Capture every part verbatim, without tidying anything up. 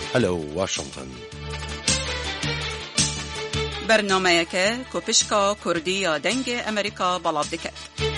هەلو واشنطن. بەرنامەیەکە کۆپشکا کوردی یا دەنگ ئەمریکا بەڵاو دەکات.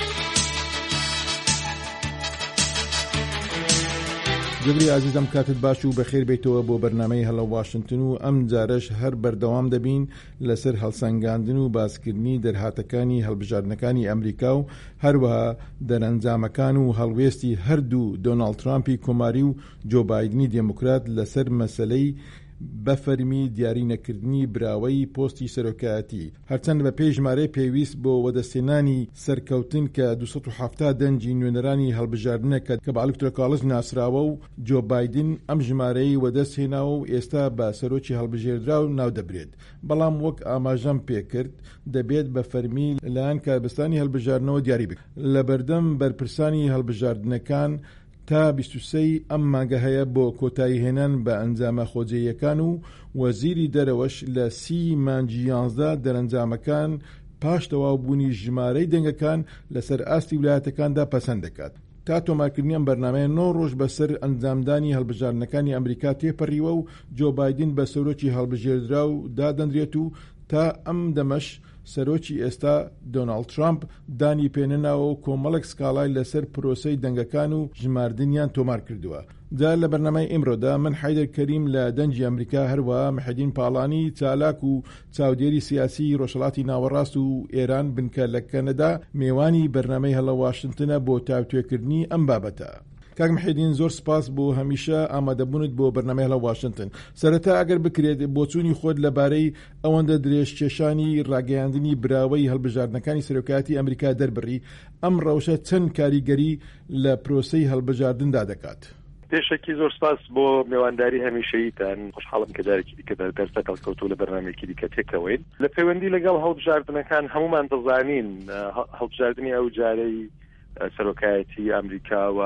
جگری عزیزم کاتت باش و بەخێر بیتەوە بۆ بەرنامەی هەلو واشنطن و ئەم جارش هەر بەردەوام دەبین لەسەر هەڵسەنگاندن و باسکردنی دەرهاتەکانی هەڵبژاردنەکانی ئەمریکا و هەروەها دەرەنجامەکان و هەڵوێستی هەردوو دۆناڵد ترامپی کۆماری و جۆ بایدنی دموکرات لەسەر مەسەلەی بەفەرمی دیاری نەکردنی براوەی پۆستی سەرۆکایەتی، هەرچەند بە پێی ژمارەی پێویست بۆ وەدەستێنانی سەرکەوتن کە دووسەد و هەفتاد دەنجی نوێنەرانی هەڵبژاردنەکە کە بە ئەلکترۆکالج ناسراوە و جۆ بایدن ئەم ژمارەی وەدەست هێناوە و ئێستا بە سەرۆکی هەڵبژێردرا و ناو دەبرێت. بەڵام وەک ئاماژەم پێکرد دەبێت بە فەرمی لەلایەن کاربستانی هەڵبژاردنەوە دیاری بکرێت. لە بەردەم بەرپرسانی هەڵبژاردنەکان تا بیست و سێ ئەم مانگە هەیە بۆ کۆتایی هێنان بە ئەنجامە خۆجێیەکان و وەزیری دەرەوەش لە سی مانگی یانزدە دەرەنجامەکان پاش تەواوبوونی ژمارەی دەنگەکان لەسەر ئاستی ویلایەتەکاندا پەسەند دەکات. تا تۆمارکردنی ئەم بەرنامەیە نۆ ڕۆژ بەسەر ئەنجامدانی هەڵبژاردنەکانی ئەمریکا تێپەڕیوە و جۆ بایدن بە سەرۆکی هەڵبژێردرا و دادەنرێت و تا ئەم دەمەش سەرۆکی ئێستا دۆناڵد ترامپ دانی پێنەناوە و کۆمەڵێک سکاڵای لەسەر پرۆسەی دەنگەکان و ژماردنیان تۆمار کردووە. جا لە بەرنامەی ئیمڕۆدا من حەیدەر کەریم لە دەنجی ئەمریکا هەروەها محەدین پاڵانی چالاک و چاودێری سیاسی ڕۆژهەڵاتی ناوەڕاست و ئێران بنکە لە کەنەدا میێوانی بەرنامەی هەڵە واشنتنە بۆ تاوتوێکردنی ئەم بابەتە. کاک محەدین زۆر سپاس بۆ هەمیشە ئامادەبوونت بۆ بەرنامەی هەڵە واشنتن. سەرەتا ئەگەر بکرێت بۆچوونی خۆت لەبارەی ئەوەندە درێژکێشانی ڕاگەیاندنی براوەی هەڵبژاردنەکانی سەرۆکایەتی ئەمریکا دەربڕی، ئەم ڕەوشە چەند کاریگەری لە پرۆسەی هەڵبژاردندا دەکات؟ پێشەکی زۆر سپاس بۆ میوانداری هەمیشەییتان. خۆشحاڵم کە جارێکی دیکە دەرسە کەڵکەوتوو لە بەرنامەیەکی دیکە تێکەوەین. لە پەیوەندی لەگەڵ هەڵبژاردنەکان هەمومان دەزانین هەڵبژاردننی ئەو جارەی سەرۆکایەتی ئەمریکا و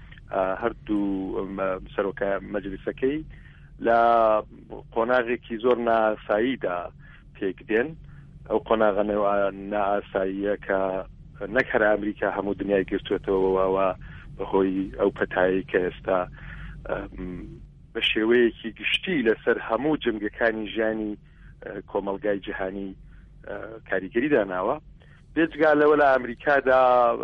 هەردوو سەرۆکە مەجلیسەکەی لە قۆناغێکی زۆر ناساییدا پێک دێن. ئەو قۆناغە نائاساییە کە نەک هەر ئەمریکا هەموو دنیای گرتوێتەوەەوە بەهۆی ئەو پەتایی کە ئێستا بە شێوەیەکی گشتی لەسەر هەموو جنگەکانی ژیانی کۆمەلگای جیهانی کاریگەری داناوە. بێجگا لەوە لە ئەمریکادا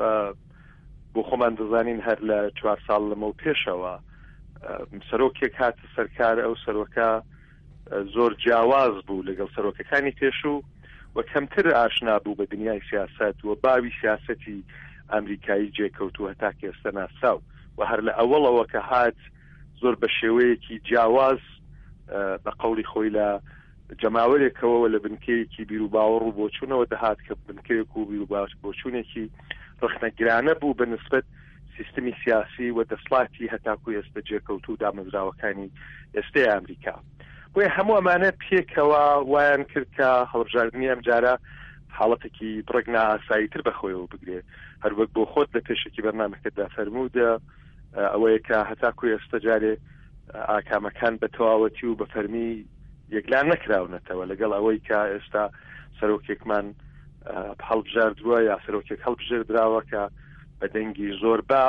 بۆ خۆمان دەزانین هەر لە چوار ساڵ لەمە پێشەوە سەرۆکێک هاتە سەرکار، ئەو سەرۆکە زۆر جیاواز بوو لەگەڵ سەرۆکەکانی پێشوو و کەمتر ئاشنا بوو بە دنیای سیاست و باوی سیاسەتی ئەمریکایی جێکەوتو هەتا ئێستا ناساو و هەر لە ئەوڵەوە کە هات زۆر بە شێوەیەکی جیاواز بە قەولی خۆی لە جەماوەرێکەوە لە بنکەیەکی بیر و باوەڕ و بۆچوونەوە دەهات کە بنکەیەک و بیر و بۆچوونێکی ڕخنەگرانە بوو بە نسبەت سیستمی سیاسی و دەسڵاتی هەتاکو ئێستا جێکەوتو و دامەزراوەکانی ئێستای ئەمریکا. بۆیە هەموو ئەمانە پێکەوە وایان کرد کە هەڵبژاردننی ئەم جارە حاڵەتێکی بڕێک نائاساییتر بەخۆیەوە بگرێت. هەروەک بۆ خۆت لە پێشێکی بەرنامەکەتدا فەرموودە ئەوەیە کە هەتاکو ئێستا جارێ ئاکامەکان بە تەواوەتی و بە فەرمی یەکلان نەکراونەتەوە لەگەڵ ئەوەی کە ئێستا سەرۆکێکمان هەڵبژاردووە یا سەرۆکێک هەڵبژێردراوە کە بە دەنگی زۆر با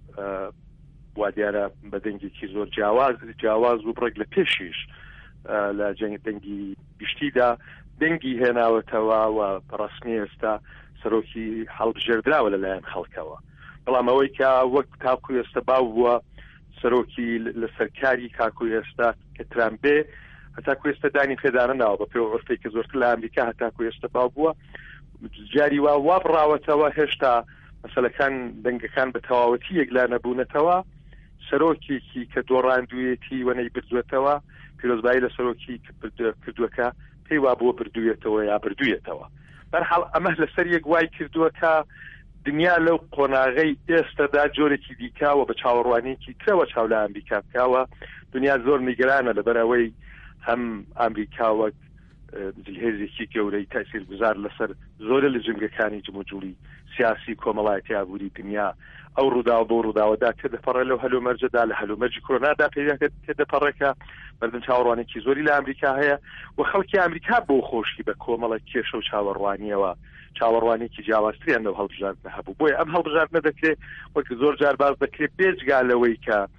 وا دیارە بە دەنگێکی زۆر جیاواز جیاواز و بڕێک لە پێشیش لە جەنگ دەنگی گشتیدا دەنگی هێناوەتەوە و ڕسمی ئێستا سەرۆکی هەڵبژێردراوە لەلایەن خەڵکەوە. بەڵام ئەوەی کە وەک تاکو ئێستا باو بووە سەرۆکی لە سەرکاری کاکو ئێستا کە ترامپێ هەتاکو ئێستا دانی پێدانە ناوە بە پێ عورفەی کە زۆرتر لە ئەمریکا هەتاکو ئێستا باو بووە جاری وا وا بڕاوەتەوە هێشتا مەسەلەکان دەنگەکان بە تەواوەتی یەکلا نەبوونەتەوە. سەرۆکێکی کە دۆڕاندوویەتی وەنەی بردوێتەوە پیرۆزبایی لە سەرۆکی کردووەکە پێی وا بۆ بردوویێتەوە یا بردوویێتەوە. بەرحاڵ ئەمە لەسەر یەک وای کردووە کە دنیا لەو قۆناغەی ئێستادا جۆرێکی دیکاوە بە چاوەڕوانێکی ترەوە چاو لە ئەمریکا بکاوە. دنیا زۆر نیگەرانە لەبەرەوەی هەم ئەمریکا وەک جلهێزێکی گەورەی تاثیر گوزار لەسەر زۆرە لە جنگەکانی جمهوری سیاسی کۆمەڵایەتی ئابووری دنیا ئەو ڕووداوە بۆ ڕووداوەدا تێدەپەڕێ لەو هەلومەرجەدا لە هەلومەرجی کۆرۆنادا پێدا تێدەپەڕێکە بەردەم چاوەڕوانێکی زۆری لە ئەمریکا هەیە و خەڵکی ئەمریکا بۆ خۆشی بە کۆمەڵە کێشە و چاوەڕوانیەوە چاوەڕوانێکی جیاوازتریان لەو هەڵبژاردنە هەبوو. بۆیە ئەم هەڵبژاردنە دەکرێت وەک زۆر جار باز دەکرێت بێجگا لەوەی کە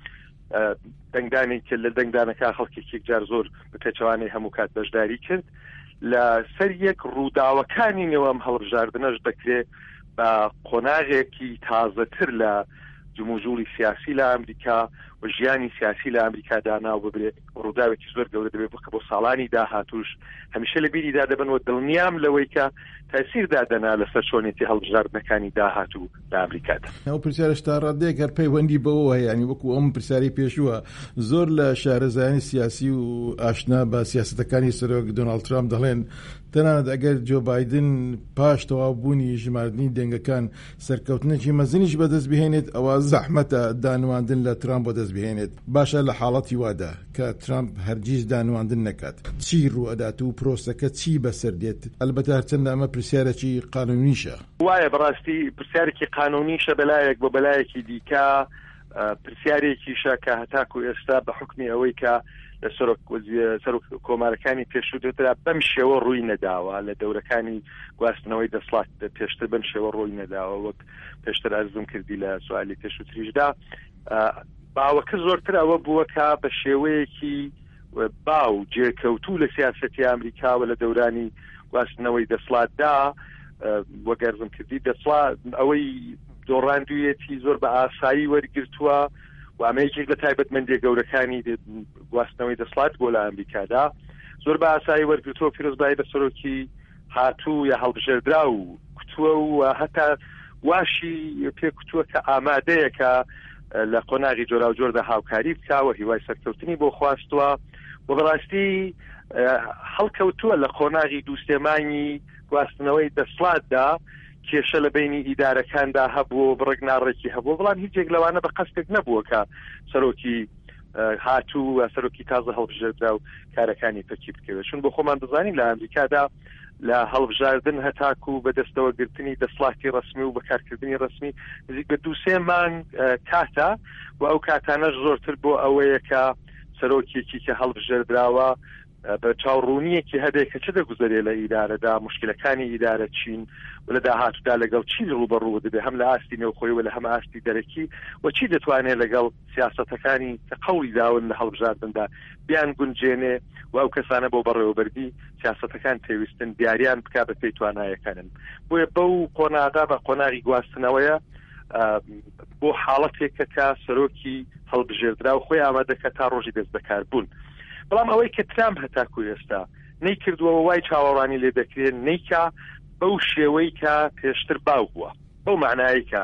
دەنگدانێکی لە دەنگدانەکە خەڵکێکی جار زۆر بەپێچەوانەی هەموو کات بەشداری کرد لە سەر یەک ڕووداوەکانی نێوەم هەڵبژاردنەش دەکرێت بە قۆناغێکی تازەتر لە جموجوری سیاسی لە ئەمریکا و ژیانی سیاسی لە ئەمریکا داناو ببرێت ڕووداوێکی زۆر گەورە دەبێت بۆ ساڵانی داهاتوش هەمیشە لە بیریدا دەبنەوە دڵنیام لەوەی کە تاثیردا دەنا لەسەر چۆنێتی هەڵبژاردنەکانی داهاتوو لە ئەمریکادا. ئەو پرسیارش تا ڕادەیە گەر پەیوەندی بەوە هەیە، ینی وەکو ئەم پرسیاری پێشووە زۆر لە شارەزایانی سیاسی و ئاشنا بە سیاسەتەکانی سەرۆک دۆناڵد ترامپ دەڵێن تەنانەت ئەگەر جۆ بایدن پاش تەواوبوونی ژماردنی دەنگەکان سەرکەوتنێکی مەزنیش بەدەست بهێنێت ئەوە زەحمەتە دانواندن لە ترامپ بەدەست بهێنێت. باشە لە حاڵەتی وادا کە ترامپ هەرگیز دانواندن نەکات چی ڕوئەدات و پرۆسەکە چی بەسەر دێت؟ ئەلبەتە هەرچەندە ئەمە پرسیارێکی قانونیشە. وایە بەڕاستی پرسیارێکی قانونیشە بەلایەک بۆ بەلایەکی دیکە پرسیارێکیشە کە هەتاکو ئێستا بە حکمی ئەوەی کە لە سەرۆک کۆمارەکانی پێشووترا بەم شێوە ڕووی نەداوە لە دەورەکانی گواستنەوەی دەسڵات پێشتر بەم شێوە ڕووی نەداوە وەک پێشتر ئەرزم کردی لە سوالی پێشووتریشدا باوەکە زۆرتر ئەوە بووە کە بە شێوەیەکی باو جێکەوتوو لە سیاسەتی ئەمریکاوە لە دەورانی گواستنەوەی دەسڵاتدا وەگەرزم کردی دەسڵات ئەوەی دۆڕاندوویەتی زۆر بە ئاسایی وەرگرتووە و ئەمەیەکێک لە تایبەتمەندی گەورەکانی گواستنەوەی دەسڵات بۆ لە ئەمریکادا زۆر بە ئاسایی وەرگرتووە پیرۆزبایی بە سەرۆکی هاتوو یا هەڵبژێردرا و کتووە و هەتا واشی پێ کتووە کە ئامادەیە کە لە قۆناغی جۆرا و جۆردا هاوکاری بکاوە هیوای سەرکەوتنی بۆ خواستووە و بەڕاستی هەڵکەوتووە لە قۆناغی دووسێمانی گواستنەوەی دەسڵاتدا کێشە لە بینی ئیدارەکاندا هەبوو بڕێک ناڕێکی هەبوو بەڵام هیچێک لەوانە بە قەستێک نەبووە کە سەرۆکی هاتوو سەرۆکی تازە هەڵبژێردرا و کارەکانی پەکی بکەوێت چون بۆ خۆمان دەزانین لە ئەمریکادا لە هەڵبژاردن هەتاکو بە دەستەوەگرتنی دەسڵاتی ڕسمی و بەکارکردنی ڕسمی نزیک بە دوو سێ مانگ کاتە و ئەو کاتانەش زۆرتر بۆ ئەوەیە کە سەرۆکیێکی کە هەڵبژێردراوە بە چاوڕوونیەکی هەبێت کە چ دەگوزارێت لە ئیدارەدا مشکلەکانی ئیدارە چین و لە داهاتوودا لەگەڵ چی ڕوبەڕوو دەبێت هەم لە ئاستی نێوخۆی و لە هەم ئاستی دەرەکی و چی دەتوانێت لەگەڵ سیاسەتەکانی کە قەوڵی داون لە هەڵبژاردندا بیان گونجێنێ و ئەو کەسانە بۆ بەڕێوەبەردی سیاسەتەکان پێویستن دیاریان بکا بە پێی توانایەکانن بۆیە بەو قۆناغا بە قۆناغی گواستنەوەیە بۆ حاڵەتێکە کە سەرۆکی هەڵبژێردرا و خۆی ئامادەکە تا ڕۆژی دەست بەکاربوون بەڵام ئەوەی کە ترامپ هەتاکو ئێستا نەیکردووە وای چاوەڕانی لێ دەکرێن نەیکا بەو شێوەی کە پێشتر باو بووە بەو معنایی کە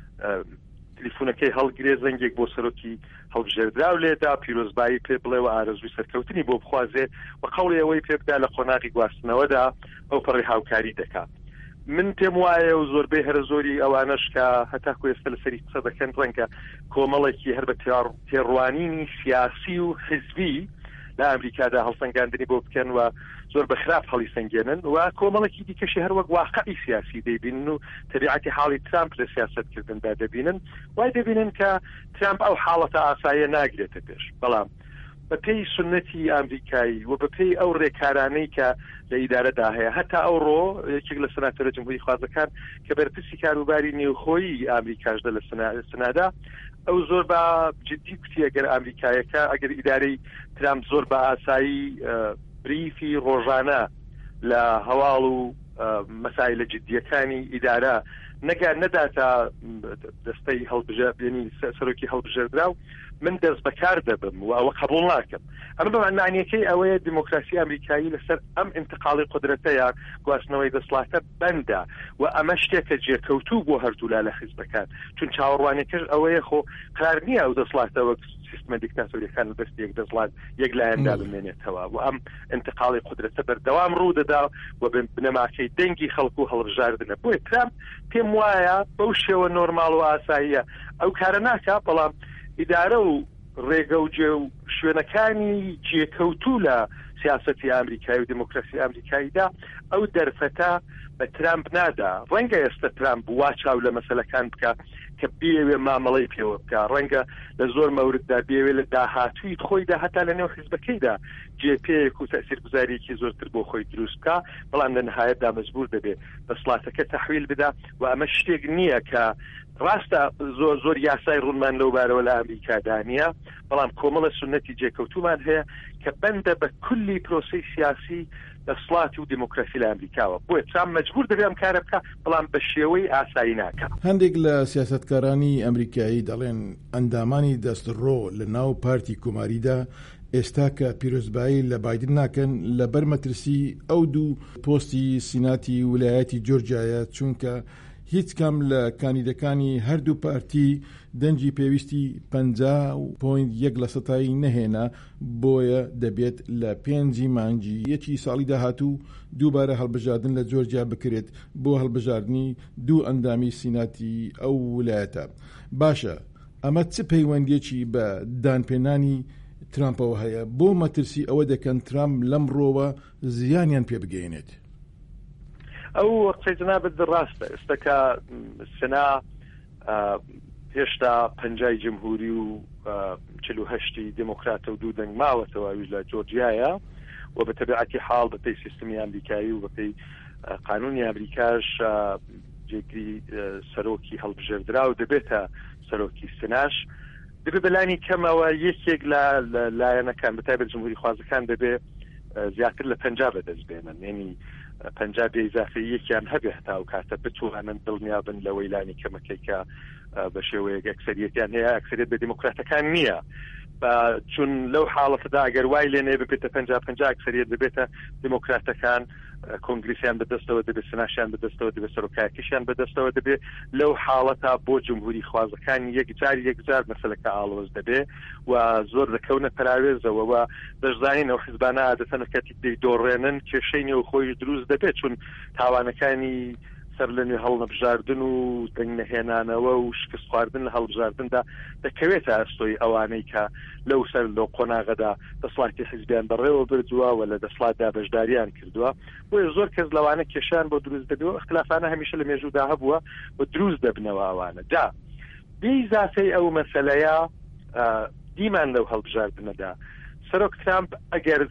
تەلیفۆنەکەی هەڵگرێ زەنگێک بۆ سەرۆکی هەڵبژێردرا و لێدا پیرۆزبایی پێ بڵێ و ئارەزووی سەرکەوتنی بۆ بخوازێ و قەوڵی ئەوەی پێ بدا لە قۆناغی گواستنەوەدا ئەو پەڕی هاوکاری دەکات من پێم وایە و زۆربەی هەرە زۆری ئەوانەش کە هەتاکو ئێستا لەسەری قسە دەکەن ڕەنگە کۆمەڵێکی هەر بە تێڕوانینی سیاسی و حزبی لە ئەمریکادا هەڵسەنگاندنی بۆ بکەن و زۆر بە خراپ هەڵی سەنگێنن و کۆمەڵێکی دیکەشی هەر وەک واقعی سیاسی دەیبینن و تەبیعەتی حاڵی ترامپ لە سیاسەتکردندا دەبینن وای دەبینن کە ترامپ ئەو حاڵەتە ئاساییە ناگرێتە پێش بەڵام بە پێی سنەتی ئەمریکایی و بە پێی ئەو ڕێکارانەی کە لە ئیدارەدا هەیە هەتا ئەوڕۆ یەکێک لە سناتۆرە جمهوری خوازەکان کە بەرپرسی کاروباری نێوخۆیی ئامریکاشدا لە سنادا ئەو زۆر بە جددی کوتی ئەگەر ئەمریکایەکە ئەگەر ئیدارەی ترامپ زۆر بە ئاسایی بریفی ڕۆژانە لە هەواڵ و مەسایلە جددیەکانی ئیدارە نەگەر نەداتە دەستەی هەڵبژێردنی سەرۆکی هەڵبژێردرا و من دەست بەکار دەبم و ئەوە قبول ناکەم ئەمە بەمعنیەکەی ئەوەیە دیموکراسی ئەمریکایی لەسەر ئەم انتقاڵی قدرەتەیە گواستنەوەی دەسڵاتە بەندە و ئەمە شتێکە جێکەوتوو بۆ هەردوولا لە حیزبەکان چون چاوەڕوانێکەش ئەوەیە خۆ قرار نییە ئەو دەسڵاتەوە سیستمە دیکتاتۆریەکان لە دەست یەک دەسڵات یەک لایەندا بمێنێتەوە و ئەم انتقاڵی قدرەتە بەردەوام ڕوودەدا و بنەماکەی دەنگی خەڵکو و هەڵبژاردنە بۆیە ترامپ پێم وایە بەو شێوە نۆرماڵ و ئاساییە ئەو کارە ناکا بەڵام ئیدارە و ڕێگە و جێ و شوێنەکانی جێکەوتوو لە سیاسەتی ئەمریکایی و دموکراسی ئەمریکاییدا ئەو دەرفەتە بە ترامپ نادا ڕەنگە ئێستا ترامپ وا چاو لە مەسەلەکان بکە کە بێوێ مامەڵی پێوە بکە ڕەنگە لە زۆر مەورددا بێوێ لە داهاتووی خۆیدا هەتا لە نێو حیزبەکەیدا جێپەیەک و تەسیرگوزاریەکی زۆرتر بۆ خۆی دروست بکە بەڵام لە نهایەتدا مەجبور دەبێت دەسەڵاتەکە تەحویل بدا و ئەمە شتێک نییە کە ڕاستە زۆر زۆر یاسای ڕوونمان لەو بارەوە لە ئەمریکادا نییە بەڵام کۆمەڵە سونەتی جێکەوتومان هەیە کە بەندە بە کولی پرۆسەی سیاسی دەسەڵاتی و دیموکراسی لە ئەمریکاوە بۆیە ترامپ مەجبور دەبێت ئەم کارە بکە بەڵام بە شێوەی ئاسایی ناکە. هەندێک لە سیاسەتکارانی ئەمریکایی دەڵێن ئەندامانی دەستڕۆ لە ناو پارتی کۆماریدا ئێستا کە پیرۆزبایی لە بایدن ناکەن لەبەر مەترسی ئەو دوو پۆستی سیناتی ویلایەتی جۆرجیایە چونکە هیچ کەم لە کاندیدەکانی هەردوو پارتی دەنجی پێویستی پەنجا پۆینت یەک لە سەتایی نەهێنا بۆیە دەبێت لە پێنجی مانجی یەکی ساڵی داهاتوو دووبارە هەڵبژاردن لە جۆرجیا بکرێت بۆ هەڵبژاردننی دوو ئەندامی سیناتی ئەو ویلایەتە. باشە ئەمە چ پەیوەندێکی بە دانپێنانی ترامپەوە هەیە بۆ مەترسی ئەوە دەکەن ترامپ لەمڕۆوە زیانیان پێ بگەێنێت؟ ئەو قسەی جەنابەت ڕاستە ئێستاکە سنا هێشتا پەنجای جمهوری و چل و هەشتی دموکراتە و دوو دەنگ ماوەتەوە ئەویش لە جۆرجیایە و بە تەبیعەتی حاڵ بەپێی سیستمی ئەمریکایی و بەپێی قانونی ئەمریکاش جێگری سەرۆکی هەڵبژێردرا و دەبێتە سەرۆکی سناش دەبێت بەلانی کەمەوە یەکێک لە لایەنەکان بەتایبەت جمهوری خوازەکان دەبێت زیاتر لە پەنجا بەدەست بێنن یعنی پەنجا بێ ئیزافی یەکیان هەبێ هەتا و کاتە بتوانن دڵنیابن لە وەیلانی کەمەکەی کە بە شێوەیەک ئەکسەریەتیان هەیە ئەکسەریەت بە دیموکراتەکان نییە چون لەو حاڵەتەدا ئەگەر وای لێنێ ببێتە پەنجا پەنجا ئەکسەریەت ببێتە دیموکراتەکان کۆنگریسیان بەدەستەوە دەبێت سناشیان بەدەستەوە دەبێت سەرۆکایەتیشیان بەدەستەوە دەبێت لەو حاڵەتا بۆ جمهوری خوازەکان یەکجار یەکجار مەسەلەکە ئاڵۆز دەبێت و زۆر دەکەونە پراوێزەوە و دەشزانینەوە حیزبانە عادەتەن کاتی دەیدۆڕێنن کێشەی نێو خۆی دروست دەبێت چون تاوانەکانی سەر لە نوێ هەڵنەبژاردن و دەنگ نەهێنانەوە و شکست خواردن لە هەڵبژاردندا دەکەوێتە ئەستۆی ئەوانەی کە لەو سەر لەو قۆناغەدا دەسڵاتی حیزبیان بەڕێوە بردووە و لە دەسڵاتدا بەشداریان کردووە بۆیە زۆر کەس لەوانە کێشیان بۆ دروست دەبێت اختلافانە هەمیشە لە مێژوودا هەبووە و دروست دەبنەوە ئەوانە دا بێئیزافەی ئەو مەسەلەیە دیمان لەو هەڵبژاردنەدا سەرۆک ترامپ ئەگەر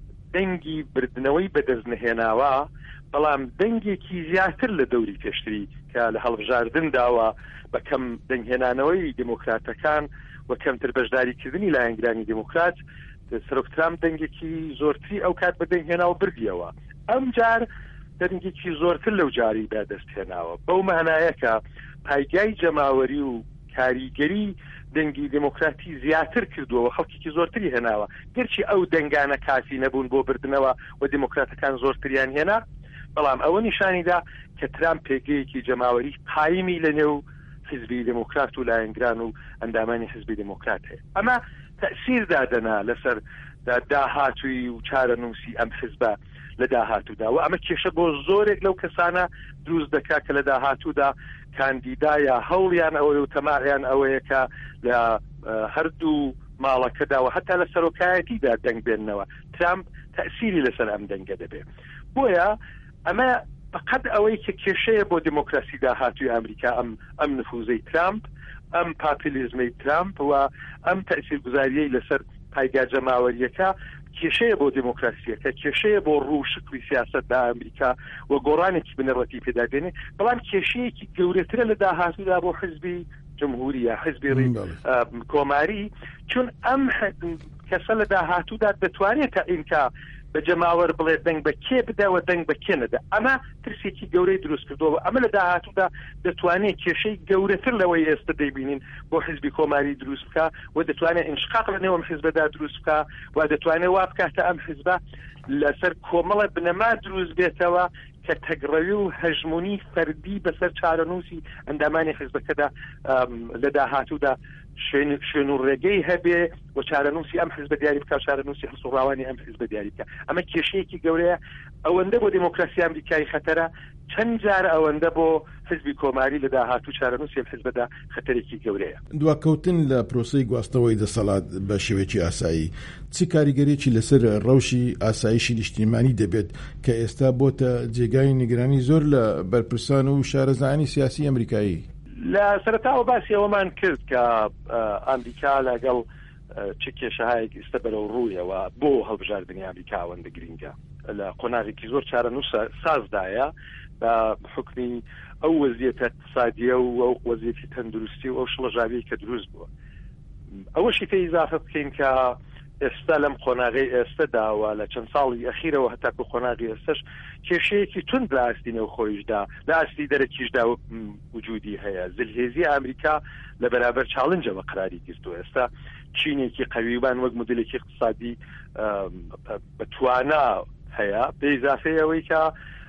دەنگی بردنەوەی بەدەست نەهێناوە بەڵام دەنگێکی زیاتر لە دەوری پێشتری کە لە هەڵبژاردن داوە بە کەم دەنگهێنانەوەی دیموکراتەکان و کەمتر بەشداریکردنی لایەنگرانی دیموکرات سەرۆک ترامپ دەنگێکی زۆرتری ئەو کات بە دەنگهێناوە بردیەوە ئەم جار دەنگێکی زۆرتر لەو جاری بەدەستهێناوە بەو معنایەکە پایگای جەماوەری و کاریگەری دەنگی دموکراتی زیاتر کردووە و خەڵکیی زۆرتری هێناوە گەرچی ئەو دەنگانە کافی نەبوون بۆ بردنەوە و دیموکراتەکان زۆرتریان هێنا بەڵام ئەوە نیشانیدا کە ترامپ پێگەیەکی جەماوەری قایمی لە نێو حیزبی دموکرات و لایەنگران و ئەندامانی حیزبی دموکرات هەیە ئەمە تەئسیر دادەنا لەسەر داهاتووی و چارەنووسی ئەم حیزبە لە داهاتوودا و ئەمە کێشە بۆ زۆرێک لەو کەسانە دروست دەکات کە لە داهاتوودا کاندیدایە هەوڵیان ئەوەی و تەماعیان ئەوەیە کە لە هەردوو ماڵەکەدا و هەتا لە سەرۆکایەتیدا دەنگ بێننەوە ترامپ تەئسیری لەسەر ئەم دەنگە دەبێت بۆیە ئەمە بەقەد ئەوەی کە کێشەیە بۆ دیموکراسی داهاتووی ئەمریکا ئەم ئەم نفوزەی ترامپ ئەم پاپیلیزمی ترامپ و ئەم تەئسیرگوزاریەی لەسەر پایگا جەماوەریەکە کێشەیە بۆ دیموکراسیەکە کێشەیە بۆ ڕووشکلی سیاسەتدا ئەمریکا و گۆڕانێکی بنەڕەتی پێدابێنێ بەڵام کێشەیەکی گەورەترە لە داهاتوودا بۆ حیزبی جمهوریە حیزبی کۆماری چون ئەم کەسە لە داهاتوودا دەتوانێت ئینکا بە جەماوەر بڵێ دەنگ بە کێ بدەوە دەنگ بە کێ نەدا ئەمە ترسێکی گەورەی دروست کردووە ئەمە لە داهاتوودا دەتوانێت کێشەی گەورەتر لەوەی ئێستا دەیبینین بۆ حیزبی کۆماری دروست بکە و دەتوانێت ئینشقاق لە نێوەم حیزبەدا دروست بکە و دەتوانێت وا بکاتە ئەم حیزبە لەسەر کۆمەڵە بنەما دروست بێتەوە کە تەگڕەوی و هەژمونی فەردی بەسەر چارەنووسی ئەندامانی حیزبەکەدا لە داهاتوودا شوێن و ڕێگەی هەبێ و چارەنووسی ئەم حیزبە دیاری بکە چارەنووسی هەڵسوڕاوانی ئەم حیزبە دیاری بکە ئەمە کێشەیەکی گەورەیە ئەوەندە بۆ دموکراسی ئەمریکای خەتەرە چەند جار ئەوەندە بۆ حیزبی کۆماری لە داهاتوو چارەنووسی ئەم حیزبەدا خەتەرێکی گەورەیە. دواکەوتن لە پرۆسەی گواستنەوەی دەسەڵات بە شێوەیەکی ئاسایی چ کاریگەریەکی لەسەر ڕەوشی ئاسایشی نیشتیمانی دەبێت کە ئێستا بۆتە جێگای نیگرانی زۆر لە بەرپرسان و شارەزایانی سیاسی ئەمریکایی؟ لە سەرەتاوە باسی ئەوەمان کرد کە ئەمریکا لەگەڵ چ کێشەهایەک ئێستا بەرەو ڕوویەوە بۆ هەڵبژاردننی ئەمریکا ئەوەندە گرینگە لە قۆناغێکی زۆر چارە نووس سازدایە بە حکمی ئەو وەزیەتە اقتصادیە و ئەو وەزیەتی تەندروستی و ئەو شڵەژاوی کە دروست بووە. ئەوەشی پێی ئیزافە بکەین کە ئێستا لەم قۆناغی ئێستاداوە لە چەند ساڵی ئەخیرەوە هەتاکو قۆناغی ئێستش کێشەیەکی تند لە ئاستی نێوخۆیشدا لە ئاستی دەرەکیشدا وجودی هەیە. زلهێزی ئەمریکا لە بەرابەر چاڵنجەوە قراری گرتووە. ئێستا چینێکی قەویبان وەک مدلێکی اقتصادی بەتوانا هەیە بە ئیزافەی ئەوەی کە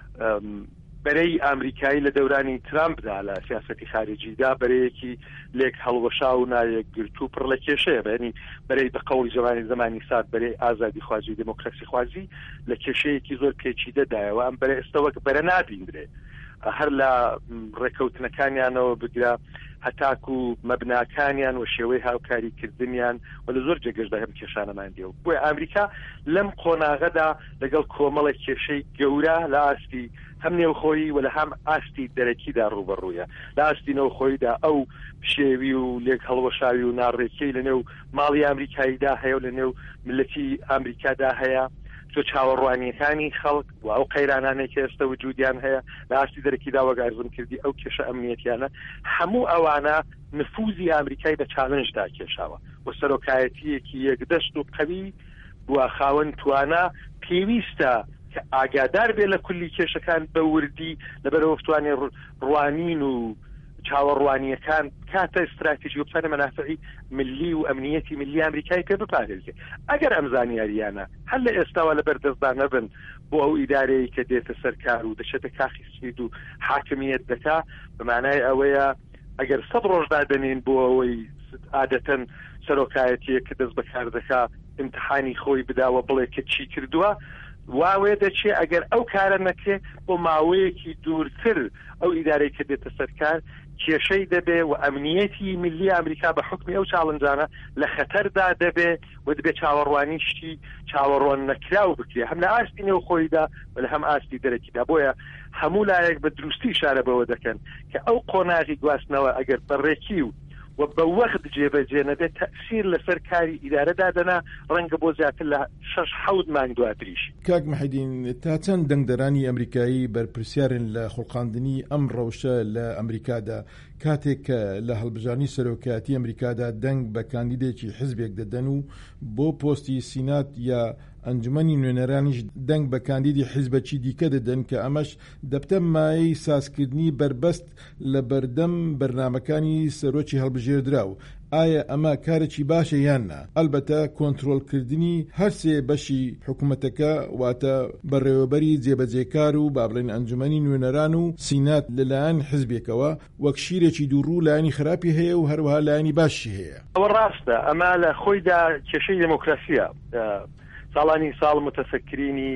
بەرەی ئامریکایی لە دەورانی ترامپدا لە سیاسەتی خارجیدا بەرەیەکی لێک هەڵوەشا و نایەک گرتو پڕ لە کێشەیە بەنی بەرەی بە قەوڵی جوانی زمانی سات بەرەی ئازادی خوازی دموکراسی خوازی لە کێشەیەکی زۆر پێچیدەدایەوە ئەم بەرە ئێستا وەک بەرە نابیندرێ هەر لە ڕێکەوتنەکانیانەوە بگرە هەتاکو مەبناکانیان و شێوەی هاوکاریکردنیان و لە زۆر جێگەشدا هەم کێشانەمان دێ و بۆی ئەمریکا لەم قۆناغەدا لەگەڵ کۆمەڵێک کێشەی گەورە لە ئاستی هەم نێوخۆیی و لە هەم ئاستی دەرەکیدا ڕوبەڕوویە. لە ئاستی نەوخۆییدا ئەو شێوی و لێک هەڵوەشاوی و ناڕێکەی لە نێو ماڵی ئەمریکاییدا هەیە و لە نێو ملەتی ئەمریکادا هەیە تۆ چاوەڕوانیەکانی خەڵک و ئەو قەیرانانێک کە ئێستا وجودیان هەیە لە ئاستی دەرەکیدا وەگارزم کردی ئەو کێشە ئەمنیەتیانە هەموو ئەوانە نفوزی ئەمریکای بە چالنجدا کێشاوە و سەرۆکایەتیەکی یەکدەست و قەوی بووە خاوەن توانە پێویستە کە ئاگادار بێ لە کولی کێشەکان بە وردی لەبەرەوە توانێ ڕوانین و چاوەڕوانیەکان کاتە استراتیژی و پلانە مەنافعی ملی و ئەمنیەتی ملی ئەمریکای پێ بپارێزێ. ئەگەر ئەم زانیاریانە هەر لە ئێستاوە لە بەردەستدانە بن بۆ ئەو ئیدارەیە کە دێتە سەرکار و دەچێتە کاخی سپید و حاکمیت دەکا بەمانای ئەوەیە ئەگەر سەد ڕۆژدا دەنین بۆ ئەوەی عادەتەن سەرۆکایەتیە کە دەست بەکار دەکا امتحانی خۆی بداوە بڵێ کە چی کردووە واوێ دەچێ ئەگەر ئەو کارە نەکرێ بۆ ماوەیەکی دوورتر ئەو ئیدارەی کە دێتە سەرکار کێشەی دەبێ و ئەمنیەتی ملی ئەمریکا بە حکمی ئەو چاڵنجانە لە خەتەردا دەبێ و دەبێ چاوەڕوانی شتی چاوەڕوان نەکراو بکرێ هەم لە ئاستی نێوخۆیدا و لە هەم ئاستی دەرەکیدا. بۆیە هەموو لایەک بە دروستی شارە بەوە دەکەن کە ئەو قۆناغی گواستنەوە ئەگەر بەڕێکی و و بە وەخت جێبەجێ نەبێت تەئسیر لەسەر کاری ئیدارەدا دەنا ڕەنگە بۆ زیاتر لە شەش حەوت مانگ دواتریش. کاک مەحیدین تا چەند دەنگدەرانی ئەمریکایی بەرپرسیارن لە خوڵقاندنی ئەم ڕەوشە لە ئەمریکادا کاتێک کە لە هەڵبژارنی سەرۆکایەتی ئەمریکادا دەنگ بە کاندیدێکی حزبێک دەدەن و بۆ پۆستی سینات یا ئەنجومەنی نوێنەرانیش دەنگ بە کاندیدی حیزبەکی دیکە دەدەن کە ئەمەش دەبتە مایەی سازکردنی بربەست لە بەردەم بەرنامەکانی سەرۆکی هەڵبژێردراو. ئایا ئەمە کارێکی باشە یان نا؟ ئەلبەتە کۆنتڕۆلکردنی هەرسێ بەشی حکوومەتەکە واتە بەڕێوەبەری جێبەجێکار و بابڵێن ئەنجومەنی نوێنەران و سینات لەلایەن حزبێکەوە وەک شیرێکی دووڕوو لایەنی خراپی هەیە و هەروەها لایەنی باشی هەیە. ئەوە ڕاستە ئەمە لە خۆیدا کێشەی دموکراسیە. ساڵانی ساڵ متەفەکرینی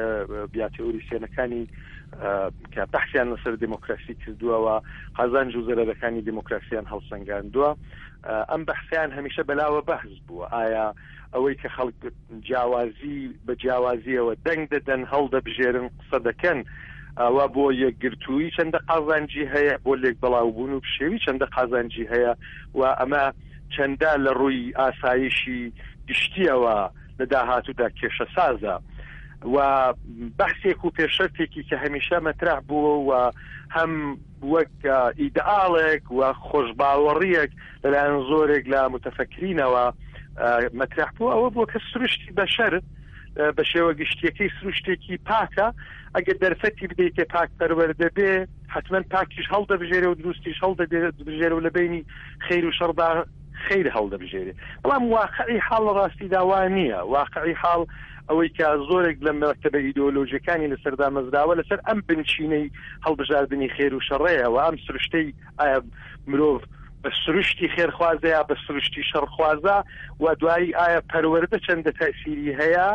بیاتێوریسیەنەکانی کە بەحثیان لەسەر دموکراسی کردووەوە قازانج و زەرەرەکانی دموکراسیان هەڵسەنگاندووە. ئەم بەحثیان هەمیشە بەلاوە بەحث بووە ئایا ئەوەی کە خەڵک جیاوازی بە جیاوازیەوە دەنگ دەدەن هەڵدەبژێرن قسە دەکەن ئەوە بۆ یەکگرتووی چەندە قازانجی هەیە بۆ لێک بەڵاوبوون و پشێوی چەندە قازانجی هەیە و ئەمە چەندە لە ڕووی ئاسایشی گشتیەوە لە داهاتوودا کێشە سازە و بەحسێک و پێشەرتێکی کە هەمیشە مەترح بووە و هەم وەک ئیدعاڵێک و خۆشباوەڕیەک لەلایەن زۆرێک لە متەفەکرینەوە مەترح بووە ئەوە بووە کە سروشتی بەشەر بە شێوە گشتیەکەی سروشتێکی پاکە ئەگەر دەرفەتی بدەیتێ پاک پەروەردە بێ حتمما پاکیش هەڵدەبژێرێ و دروستیش هەڵدەبژێرە و لە بینی خەیر و شەڕدا خەیر هەڵدەبژێرێ. بەڵام واقعی حاڵ ڕاستی داوا نییە. واقعی حاڵ ئەوەی کە زۆرێک لە مەکتەبە ئیدۆلۆژیەکانی لەسەردا مەزراوە لەسەر ئەم بنچینەی هەڵبژاردننی خێر و شەڕەیە و ئەم سروشتەی ئایا مرۆڤ بە سروشتی خێرخوازەیە بە سروشتی شەڕخوازە و دوایی ئایا پەروەردە چەندە تەئسیری هەیە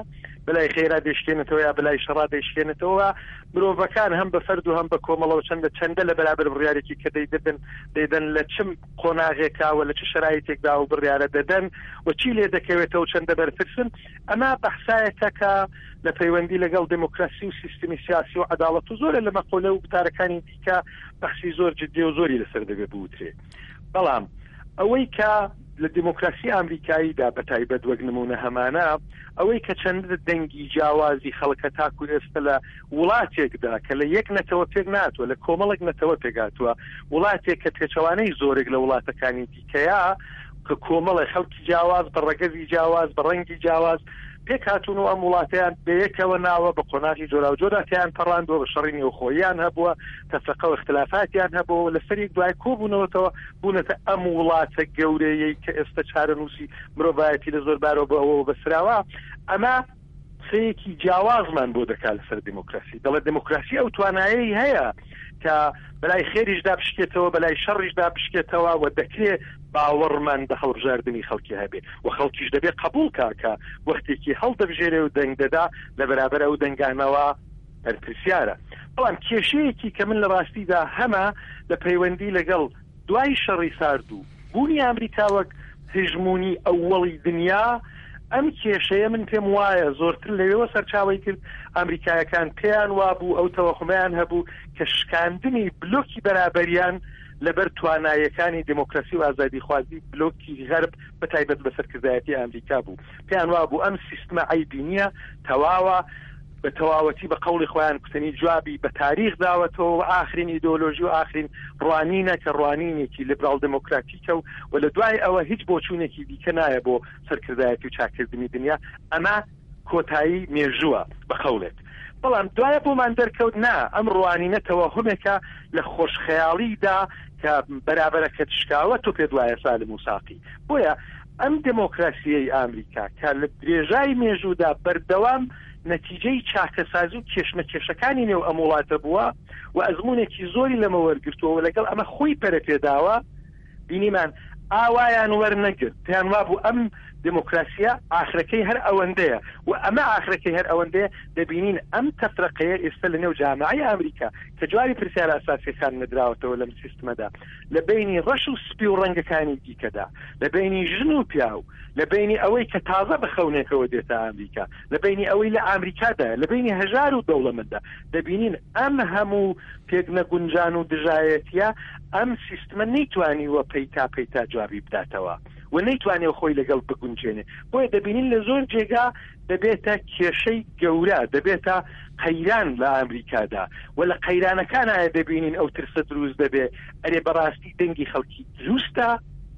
بلای خێرا دەشکێنێتەوە یا بلای شەڕا دەشکێنێتەوە مرۆڤەکان هەم بە فەرد و هەم بە کۆمەڵەوە چەندە چەندە لە بەرابەر بڕیارێکی کە دەیدەن دەیدەن لە چم قۆناغێکاوە لە چ شرایطێکدا و بڕیارە دەدەن و چی لێ دەکەوێتەوە چەندە بەرپرسن ئەمە بەحسایەکە کە لە پەیوەندی لەگەڵ دموکراسی و سیستمی سیاسی و عەداڵەت و زۆرە لە مەقۆلە و بتارەکانی دیکە بەخشی زۆر جددی و زۆری لەسەر دەبێت بوترێ. بەڵام ئەوەی کە لە دیموکراسی ئامریکاییدا بە تایبەت وەک نمونە هەمانە ئەوەی کە چەندە دەنگی جیاوازی خەڵکە تاکو ئێستا لە وڵاتێکدا کە لە یەک نەتەوە پێک ناتوە لە کۆمەڵێک نەتەوە پێگاتووە وڵاتێک کە پێچەوانەی زۆرێک لە وڵاتەکانی دیکەیە کە کۆمەڵی خەڵکی جیاواز بە ڕەگەزی جیاواز بە ڕەنگی جیاواز پێک هاتوون و ئەم وڵاتیان بەیەکەوە ناوە بە قۆناغی جۆرا و جۆراتیان پەڕاندەوە بە شەڕینی و خۆیان هەبووە تەفرقە و اختلافاتیان هەبووە لە سەرێک دوای کۆبوونەوەتەوە بوونەتە ئەم وڵاتە گەورەیەی کە ئێستا چارەنووسی مرۆڤایەتی لە زۆر بارەوە بەوە بەسراوە ئەمە سەیەکی جیاوازمان بۆ دەکات لەسەر دیموکراسی. دەڵێت دیموکراسی ئەو توانایی هەیە کە بەلای خێریشدا بشکێتەوە بەلای شەڕیشدا بشکێتەوە و دەکرێت باوەڕمان بە هەڵبژاردننی خەڵکی هەبێت و خەڵکیش دەبێت قبول کاکە وەختێکی هەڵدەبژێرێ و دەنگ دەدا لە بەرابەر ئەو دەنگانەوە هەرپرسیارە. بەڵام کێشەیەکی کە من لە ڕاستیدا هەمە لە پەیوەندی لەگەڵ دوای شەڕی سارد و بوونی ئەمریکا وەک هژمونی ئەووەڵی دنیا ئەم کێشەیە من پێم وایە زۆرتر لەوێوە سەرچاوی کرد ئەمریکایەکان پێیان وابوو ئەو تەوەخمەیان هەبوو کە شکاندنی بلۆکی بەرابەریان لەبەر توانایەکانی دموکراسی و ئازادی خوازی بلۆکی غەرب بە تایبەت بەسەرکردایەتی ئەمریکا بوو. پێیان وابوو ئەم سیستمە عەیبی نییە تەواوە بە تەواوەتی بە قەوڵی خۆیان کوتنی جوابی بە تاریخ داوەتەوە و ئاخرین ئیدۆلۆژی و ئاخرین ڕوانینە کە ڕوانینێکی لیبرال دموکراتیکە و و لە دوای ئەوە هیچ بۆچوونێکی دیکە نایە بۆ سەرکردایەتی و چاکردنی دنیا. ئەمە کۆتایی مێژووە بە قەولێک. بەڵام دوایە بۆمان دەرکەوت نا ئەم ڕوانینە تەوەهومێکە لە خۆشخەیاڵیدا کە بەرابەرەکە تشکاوە تۆ پێ دوایە سالم و ساقی. بۆیە ئەم دموکراسیەی ئامریکا کە لە درێژای مێژوودا بەردەوام نەتیجەی چاکەسازی و کێشمە کێشەکانی نێو ئەم وڵاتە بووە و ئەزمونێکی زۆری لەمە وەرگرتووە لەگەڵ ئەمە خۆی پەرە پێداوە بینیمان ئاوایان وەرنەگرت پێیان وابوو ئەم دموکراسیە ئاخرەکەی هەر ئەوەندەیە و ئەمە ئاخرەکەی هەر ئەوەندەیە دەبینین ئەم تەفرەقەیە ئێستا لە نێو جامعەی ئەمریکا کە جواری پرسیارە ئاساسیەکان نەدراوەتەوە لەم سیستمەدا لە بینی ڕەش و سپی و ڕەنگەکانی دیکەدا لە بینی ژن و پیا و لە بینی ئەوەی کە تازە بەخەونێکەوە دێتە ئەمریکا لە بینی ئەوەی لە ئەمریکادا لە بینی هەژار و دەوڵەمەندە دەبینین ئەم هەموو پێک نەگونجان و دژایەتیە ئەم سیستمە نەیتوانیوە پەیتا پەیتا جوابی بداتەوە و نەیتوانێت خۆی لەگەڵ بگونجێنێ. بۆیە دەبینین لە زۆر جێگا دەبێتە کێشەی گەورە دەبێتە قەیران لە ئەمریکادا و لە قەیرانەکانایە دەبینین ئەو ترسە دروست دەبێ ئەرێ بەڕاستی دەنگی خەڵکی دروستە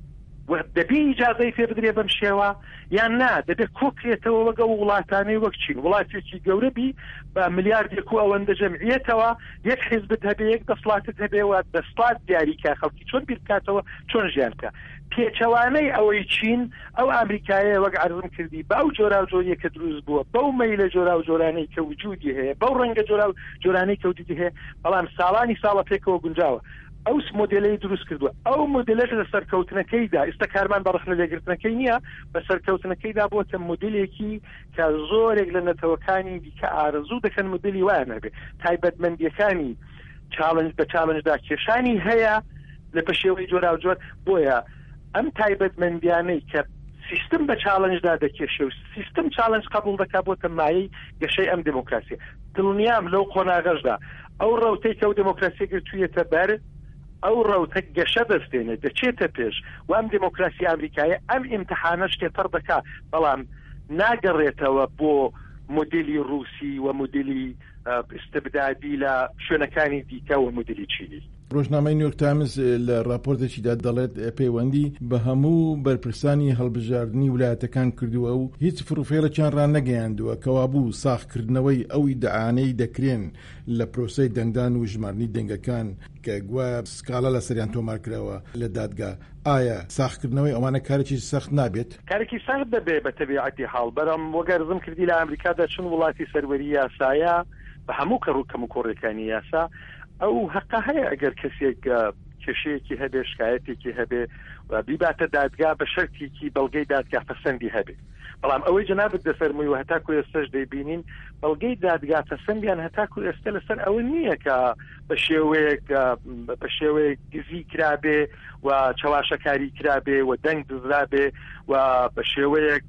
و دەبێ ئیجازەی پێ بدرێ بەم شێوە یان نا دەبێت کۆکرێتەوە وەگە وڵاتانەی وەک چین وڵاتێکی گەورە بی بە ملیاردێک و ئەوەندە جەمعیەتەوە یەک حیزبت هەبێ یەک دەسڵاتت هەبێ و دەسڵات دیاریکە خەڵکی چۆن بیرکاتەوە چۆن ژیان بکە. پێچەوانەی ئەوەی چین ئەو ئامریکایە وەک عەرزم کردی باو جۆرا و جۆریە کە دروست بووە بەو مەیلە جۆرا و جۆرانەی کە وجودی هەیە بەو ڕەنگە جۆرا و جۆرانەی کە وجودی هەیە بەڵام ساڵانی ساڵە پێکەوە گونجاوە ئەو مۆدلەی دروست کردووە ئەو مۆدلەش لە سەرکەوتنەکەیدا ئێستا کارمان بە ڕخنە لێگرتنەکەی نییە بە سەرکەوتنەکەیدا بۆتە مۆدلێکی کە زۆرێک لە نەتەوەکانی دیکە ئارەزوو دەکەن مۆدلی وایە نەبێ تایبەتمەندیەکانی چالنج بە چالنجدا کێشانی هەیە لە پەشێوەی جۆرا و جۆر. بۆیە ئەم تایبەتمەندیانەی کە سیستم بە چالنجدا دەکێشێ و سیستم چالنج قبول دەکا بۆتە مایەی گەشەی ئەم دموکراسی. دڵنیام لەو قۆناغەشدا ئەو ڕەوتەی کە ئەو دموکراسی گرتوویەتە بەر ئەو ڕەوتە گەشە دەستێنێت دەچێتە پێش و ئەم دموکراسی ئەمریکایە ئەم ئیمتحانەش تێپەر دەکا بەڵام ناگەڕێتەوە بۆ مۆدلی رووسی و مۆدلی استبدادی لە شوێنەکانی دیکە و مۆدلی چینی. ڕۆژنامەی نیویۆرک تایمز لە راپۆرتێکیدا دەڵێت پەیوەندی بە هەموو بەرپرسانی هەڵبژاردننی ویلایەتەکان کردووە و هیچ فروفێرەیان ڕان نەگەیاندووە کەوابوو ساختکردنەوەی ئەو ئیدعانەی دەکرێن لە پرۆسەی دەنگدان و ژمارنی دەنگەکان کە گوایە سکاڵە لە سەریان تۆمار کراوە لە دادگا. ئایا ساختکردنەوەی ئەوانە کارێکی سەخت نابێت؟ کارێکی سەخت دەبێت بە تەبیعەتی حاڵ بەرەم وەگەرزم کردی لە ئەمریکادا چون وڵاتی سەروەری یاسایە بە هەموو کەڕوو کەم و کۆڕەکانی یاسا ئەو حەقا هەیە ئەگەر کەسێک کێشەیەکی هەبێ شکایەتێکی هەبێ و بیباتە دادگا بە شەرتێکی بەڵگەی دادگا پەسەندی هەبێ. بەڵام ئەوەی جەنابەت دەفەرمووی و هەتاکو ئێستاش دەیبینین بەڵگەی دادگا پەسەندیان هەتاکو ئێستا لەسەر ئەوە نییە کە بە شێوەیەک بە شێوەیەک گزی کرابێ و چاواشەکاری کرابێ و دەنگ دزرابێ و بە شێوەیەک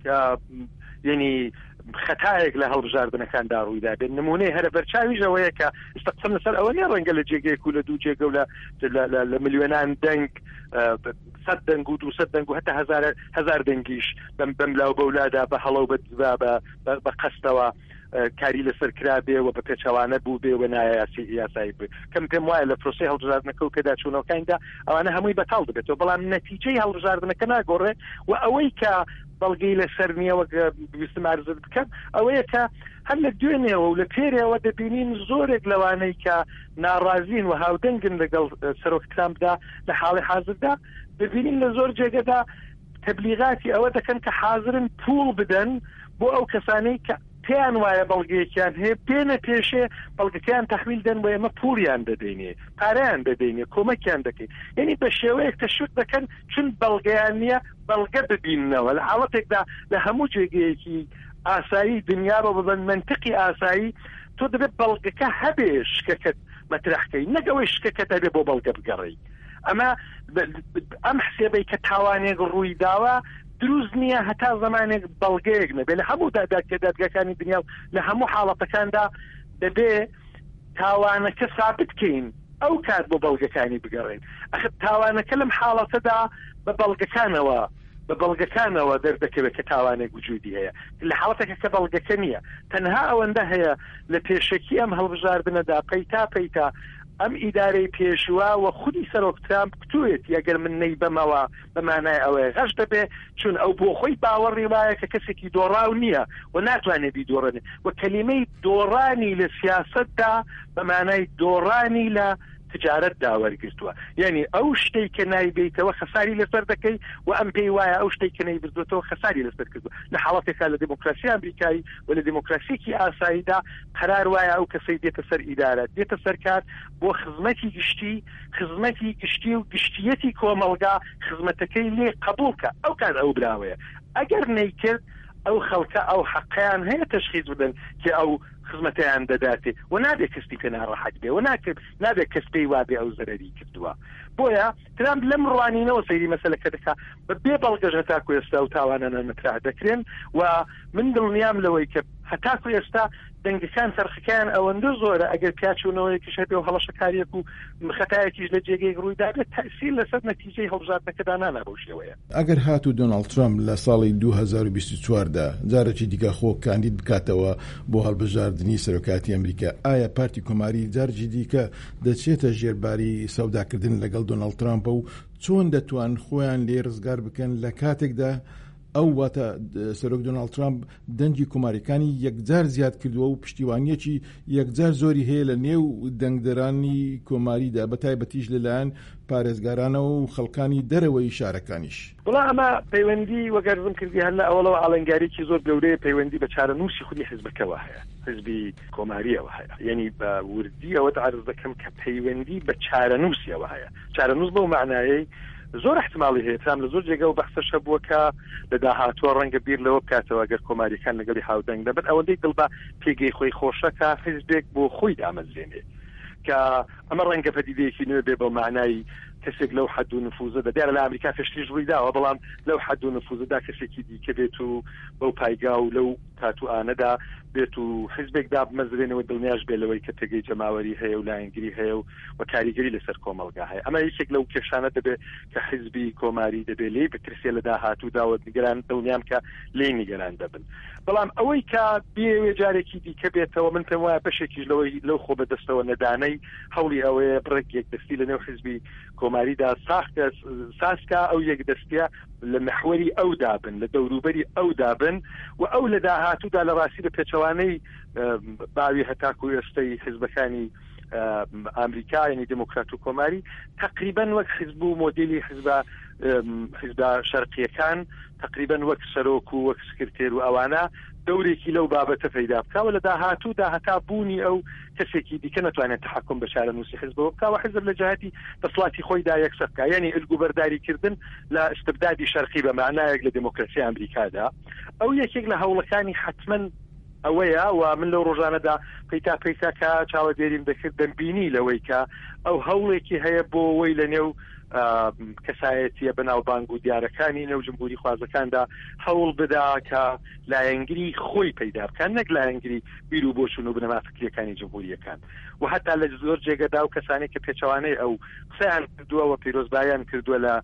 یعنی خەتایەک لە هەڵبژاردنەکاندا ڕوویدا بێت. نمونەی هەرە بەرچاویژەوەیە کە ئستەقسم لەسەر ئەوە نیە ڕەنگە لە جێگەیەک و لە دوو جێگە و لە ملیۆنان دەنگ سەد دەنگ و دووسەد دەنگ و هەتا هەزار دەنگیش بەم لاو بەولادا بە هەڵەو بە قەستەوە کاری لەسەر کرابێ و بە پێچەوانە بوو بێ و نایاسی یاسایی بێ. کەم پێم وایە لە پرۆسەی هەڵبژاردنەکە و پێداچوونەوەکانیدا ئەوانە هەمووی بەتاڵ دەبێتەوە، بەڵام نەتیجەی هەڵبژاردنەکە ناگۆڕێ و ئەوەی کە بەڵگەی لەسەر نییەوە ویستم عرضت بکەم ئەوەیە کە هەر لە دوێنێەوە و لە پێرەوە دەبینین زۆرێک لەوانەی کە ناڕازین و هاودەنگن لەگەڵ سەرۆک ترامپدا لە حاڵی حاضردا دەبینین لە زۆر جێگەدا تەبلیغاتی ئەوە دەکەن کە حاضرن پوڵ بدەن بۆ ئەو کەسانەی کە پێیان وایە بەڵگەیەکیان هەیە پێنە پێشێ بەڵگەکەیان تەحویل دەن بۆ ئێمە پوڵیان دەدەینێ پارەیان دەدەینێ کۆمەکیان دەکەین. یعنی بە شێوەیەک تەشویق دەکەن چون بەڵگەیان نییە بەڵگە ببیننەوە لە حاڵەتێکدا لە هەموو جێگەیەکی ئاسایی دنیا بە بڵێن منطقی ئاسایی تۆ دەبێت بەڵگەکە هەبێ شکەکەت مەترەحکەی نەگەوەی شکەکەت هەبێ بۆ بەڵگە بگەڕی. ئەمە ئەم حسێبەی کە تاوانێک ڕووی داوە دروست نییە هەتا زمانێک بەڵگەیەک نەبێ لە هەموو دادگاکانی دنیا و لە هەموو حاڵەتەکاندا دەبێ تاوانەکە ثابت بکەین ئەو کات بۆ بەڵگەکانی بگەڕین. ئەخ تاوانەکە لەم حاڵەتەدا بە بەڵگەکانەوە بە بەڵگەکانەوە دەردەکەوێت کە تاوانێک وجودی هەیە لە حاڵەتێکە کە بەڵگەکە نییە تەنها ئەوەندە هەیە لە پێشەکی ئەم هەڵبژاردنەدا پەیتا پەیتا ئەم ئیدارەی پێشوا و خودی سەرۆک ترامپ کتوێت یەگەر من نەی بەمەوە بەمانای ئەوەیە غەش دەبێ چون ئەو بۆ خۆی باوەڕی وایە کە کەسێکی دۆڕاو نییە و ناتوانێت بیدۆڕێنێ و کەلیمەی دۆڕانی لە سیاسەتدا بەمانای دۆڕانی لە تجارت داوەرگرتووە. یعنی ئەو شتەی کە نایبێتەوە خەساری لەسەر دەکەی و ئەم پێی وایە ئەو شتەی کە نەیبردوێتەوە خەساری لەسەر کردووە. لە حاڵەتێکا لە دموکراسی ئەمریکایی و لە دموکراسیەکی ئاساییدا قەرار وایە ئەو کەسەی دێتە سەر ئیدارەت دێتە سەر کار بۆ خزمەتی گشتی خزمەتی گشتی و گشتیەتی کۆمەڵگا خزمەتەکەی لێ قبولکە ئەو کار ئەو براوەیە. ئەگەر نەیکرد ئەو خەڵکە ئەو حەقیان هەیە تەشخیص بدەن کە ئەو خزمەتیان دەداتێ و نابێت کەستی پێ ناڕەحەت بێ و نابێت کەس پێی وابێ ئەو زەرەری کردووە. بۆیە ترامپ لەم ڕوانینەوە سەیری مەسەلەکە دەکا بە بێ بەڵگەش هەتاکو ئێستا و تاوانانە مەترح دەکرێن و من دڵنیام لەوەی کە هەتاکو ئێستا دەنگەکان سەرخەکان ئەوەندە زۆرە ئەگەر پیاچوونەوەیەکیش هەبێ و هەڵەشەکاریەک و خەتایەکیش لە جێگەی ڕوویدا بێت تەئسیر لەسەر نەتیجەی هەڵبژاردنەکەدا نانا بەو شێوەیە. ئەگەر هاتوو دۆناڵد ترامپ لە ساڵی دوو هەزار و بیست و چواردا جارێکی دیکە خۆ کاندید بکاتەوە بۆ هەڵبژاردننی سەرۆکاتی ئەمریکا ئایا پارتی کۆماری جارێکی دیکە دەچێتە ژێرباری سەوداکردن لەگەڵ دۆناڵد ترامپ و چۆن دەتوان خۆیان لێ ڕزگار بکەن لە کاتێکدا ئەو واتە سەرۆک دۆناڵد ترامپ دەنگی کۆماریەکانی یەکجار زیاد کردووە و پشتیوانیەکی یەکجار زۆری هەیە لە نێو دەنگدەرانی کۆماریدا بە تایبەتیش لەلایەن پارێزگارانەوە و خەڵکانی دەرەوەی شارەکانیش. بڵا ئەمە پەیوەندی وەگەرزم کردی هەر لە ئەوڵەوە ئاڵنگاریکی زۆر گەورەیە پەیوەندی بە چارەنووسی خودی حزبەکەوە هەیە حزبی کۆماریەوە هەیە یعنی بە وردی ئەوە عرض دەکەم کە پەیوەندی بە چارەنووسیەوە هەیە. چارەنووس بەو معنایەی زۆر احتمالی هەیە تام لە زۆر جێگە و بەحسەشە بووە کە لە داهاتوە ڕەنگە بیر لەوە بکاتەوە گەر کۆماریەکان لەگەڵی هاودەنگ دەبێت ئەوەندەی دڵ بە پێگەی خۆی خۆشەکە حیزبێک بۆ خۆی دامەزرێنێ کە ئەمە ڕەنگە پەدیدەیەکی نوێ بێ بە معنای کەسێک لەو حد و نفوزەدا دیارە لە ئەمریکا فشتیش ڕوویداوە بەڵام لەو حد و نفوزەدا کەسێکی دیکە بێت و بەو پایگا و لەو تاتوانەدا بێت و حزبێکدا بمەزرێنەوە دڵنیاش بێ لەوەی کە تێگەی جەماوەری هەیە و لایەنگری هەیە و و کاریگەری لەسەر کۆمەڵگا هەیە. ئەمە یەکێک لەو کێشانە دەبێت کە حزبی کۆماری دەبێت لێ بترسێ لە داهاتوودا نیگەران دڵنیام کە لێ نیگەران دەبن. بەڵام ئەوەی کە بێوێ جارێکی دیکە بێتەوە من پێم وایە بەشێکیش لەوەی لەو خۆ بەدەستەوە نەدانەی هەوڵی ئەوەیە بڕێک یەکدەستی لە نێو حزبی کۆماریدا ساسکا ئەو یەکدەستیە لە محوەری ئەو دابن لە دەوروبەری ئەو دابن و ئەو لە داهاتوودا لە ڕاستی لە پێچەوانەی باوی هەتاکو ئێستەی حزبەکانی ئامریکا یعنی دموکرات و کۆماری تقریبا وەک حزب و مۆدیلی حزب حیزب شەرقیەکان تقریبا وەک سەرۆک و وەک سکرتێر و ئەوانە دەورێکی لەو بابەتە پەیدا بکەوە لە داهاتوودا هەتا بوونی ئەو کەسێکی دیکە ناتوانێت تحکم بە چارەنووسی حیزبەوە بکەوە حیزب لە جەهەتی دەسەڵاتی خۆیدا یەکسەر بکە یعنی ئەلگوبەرداریکردن لە استبدادی شەرقی بە معنایەک لە دموکراسی ئەمریکادا ئەو یەکێک لە هەوڵەکانی حتمەن ئەوەیە و من لەو ڕۆژانەدا پەیتا پەیتا کە چاوەدێریم دەکرد دەمبینی لەوەی کە ئەو هەوڵێکی هەیە بۆ وەی لە نێو کەسایەتیە بەناو بانگ و دیارەکانی نێو جمهوری خوازەکاندا هەوڵ بدا کە لایەنگری خۆی پەیدا بکەن نەک لایەنگری بیر و بۆچوون و بنەما فکریەکانی جمهوریەکان و هەتا لە زۆر جێگەدا و کەسانی کە پێچەوانەی ئەو قسەیان کردووە و پیرۆزبایان کردووە لە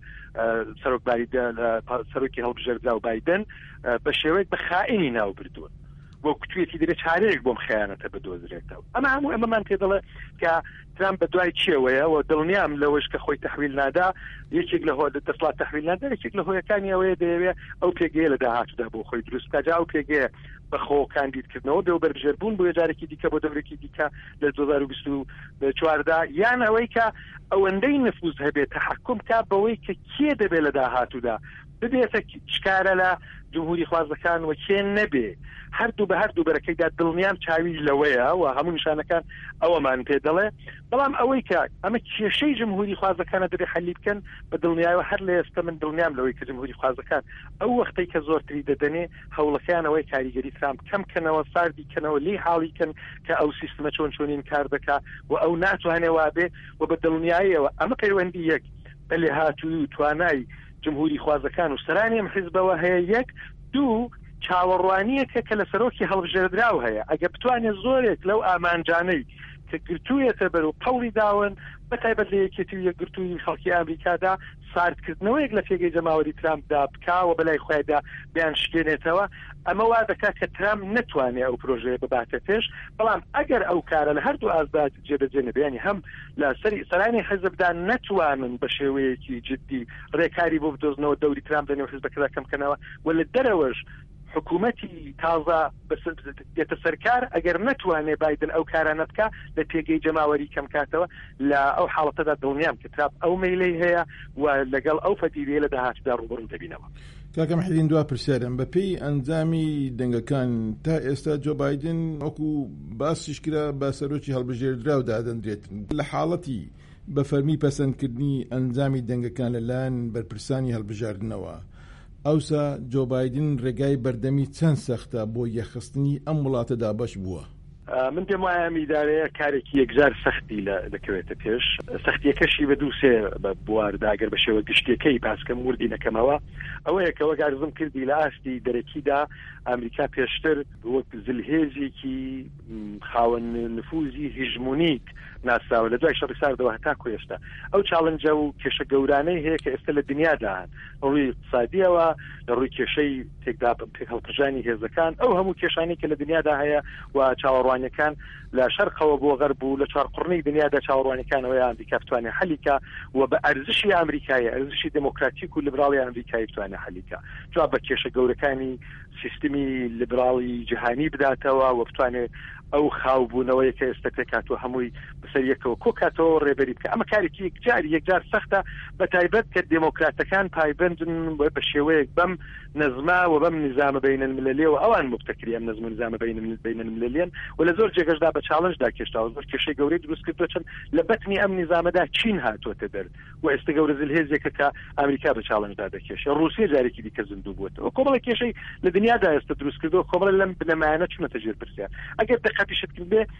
سەرۆکی هەڵبژێردرا و بایدن بە شێوەیەک بە خائینی ناو بردوون بۆ کوتوێتی دەبێت چارەیەک بۆم خیانەتە بدۆزرێتەوە ئەمە هەموو ئەمەمان پێدەڵێ کە ترامپ بە دوای چێوەیە و دڵنیام لەوەش کە خۆی تەحویل نادا یەکێک لە هۆ دەسەڵات تەحویل نادا یەکێک لە هۆیەکانی ئەوەیە دەیەوێت ئەو پێگەیە لە داهاتوودا بۆ خۆی دروست بکات جا ئەو پێگەیە بەخۆ کاندیدکردنەوە بێ و بەربژێربوون بۆ جارێکی دیکە بۆ دەورێکی دیکە لە دوو هەزار و بیست و چواردا یان ئەوەی کە ئەوەندەی نفوذ هەبێت تەحکم کا بەوەی کە کێ دەبێت لە داهاتوودا ببێتە چکارە لە جمهوری خوازەکان و کێ نەبێ هەردوو بە هەردوو بەرەکەیدا دڵنیام چاوی لەوەیە و هەموو نیشانەکان ئەوەمان پێ دەڵێ بەڵام ئەوەی کە ئەمە کێشەی جمهوری خوازەکانە دەبێ حەلی بکەن بە دڵنیایەوە هەر لە ئێستا من دڵنیام لەوەی کە جمهوری خوازەکان ئەو وەختەی کە زۆرتری دەدەنێ هەوڵەکانەوەی کاریگەری ترامپ کەم کەنەوە ساردی کەنەوە لێ حاڵی کەن کە ئەو سیستمە چۆن چۆنین کار دەکا و ئەو ناتوانێ وابێ و بە دڵنیاییەوە ئەمە پەیوەندی یەک بە لێهاتووی و توانای جمهوری خوازەکان و سەرانیم حیزبەوە هەیە یەک دوو چاوەڕوانیەکە کە لە سەرۆکی هەڵبژێردراو هەیە ئەگە بتوانێت زۆرێک لەو ئامانجانەی کە گرتوویەتە بەر و قەوڵی داون بەتایبەت لە یەکێتی و یەکگرتووی خەڵکی ئەمریکادا ساردکردنەوەیەک لە پێگەی جەماوەری ترامپدا بکاوە بەلای خۆیدا بیان شکێنێتەوە ئەمە وا دەکات کە ترامپ نتوانێت ئەو پرۆژەیە بباتە پێش بەڵام ئەگەر ئەو کارە لە هەردوو ئازدا جێبەجێ نەبێنی هەم لە سەری سەرانی حیزبدا نتوانن بە شێوەیەکی جددی ڕێکاری بۆ بدۆزنەوە دەوری ترامپ لەنێو حیزبەکەدا کەمکەنەوە و لە دەرەوەش حکوومەتی تازە دێتە سەرکار ئەگەر نتوانێت بایدن ئەو کارانە بکە لە پێگەی جەماوەری کەم کاتەوە لە ئەو حاڵەتەدا دڵنیام کە ترامپ ئەو مەیلەی هەیە و لەگەڵ ئەو فەتیویە لە داهاتوودا ڕوبەڕوو دەبینەوە. کاکە محەدین دوا پرسیارم بە پێی ئەنجامی دەنگەکان تا ئێستا جۆ بایدن وەکو باسیش کرا بە سەرۆکی هەڵبژێردراو دادەنرێت لە حاڵەتی بە فەرمی پەسەندکردنی ئەنجامی دەنگەکان لەلایەن بەرپرسانی هەڵبژاردنەوە ئەوسا جۆ بایدن ڕێگای بەردەمی چەند سەختە بۆ یەخستنی ئەم وڵاتەدا بەش بووە. من پێم وایە میدارەیە کارێکی یەکجار سەختی دەکەوێتە پێش سەختیەکەشی بە دوو سێ بواردا ئەگەر بە شێوە گشتیەکەی پاسکەم وردی نەکەمەوە ئەوەیە کەوە گارزم کردی لە ئاستی دەرەکیدا ئەمریکا پێشتر وەک زلهێزێکی خاوەن نفوزی هیژمونیک ناساوە لە دوای شەڕی ساردەوە هەتا کۆێستا ئەو چاڵنجە و کێشە گەورانەی هەیە کە ئێستا لە دنیاداهان ڕووی اقتصادیەوە لە ڕووی کێشەی تێکدا هەڵبژانی هێزەکان ئەو هەموو کێشانەی کە لە دنیادا هەیە و چاوەڕوانیەکان لە شەرقەوە بۆ غەرب و لە چوارقڕنەی دنیادا چاوەڕوانیەکانەوەی ئەمریکا بتوانێت حەلیکە و بە ئەرزشی ئەمریکایە ئەرزشی دموکراتیک و لیبراڵی ئەمریکایی بتوانێت حەلیکە جواب بە کێشە گەورەکانی سیستمی لیبراڵی جیهانی بداتەوە و بتوانێت ئەو خاوبوونەوەی کە ئێستا پێکاتەوە هەمووی بەسەر یەکەوە کۆکاتەوە ڕێبەری بکە ئەمە کارێکی یەکجاری یەکجار سەختە بە تایبەت کە دموکراتەکان پایبەندن بە شێوەیەک بەم نەزما و بەم نظامە بین المللی و ئەوان مبتەکری ئەم نەزم و نظامە بین المللیان و لە زۆر جێگەشدا بە چاڵنجدا کێشتاوە زۆر کێشەی گەورەی دروست کردووە چەند لە بەتنی ئەم نظامەدا چین هاتووەتە دەر و ئێستا گەورە زلهێزێکە کە ئەمریکا بە چاڵنجدا دەکێشێ ڕووسیا جارێکی دیکە زیندوو بووەتەوە کۆمەڵی کێشەی لە دنیادا ئێستا دروست کردووە کۆمەڵە لەم بنەمایانە چوونەتە ژێر پرسیار ئەگەر دقەتیشت کرد بێ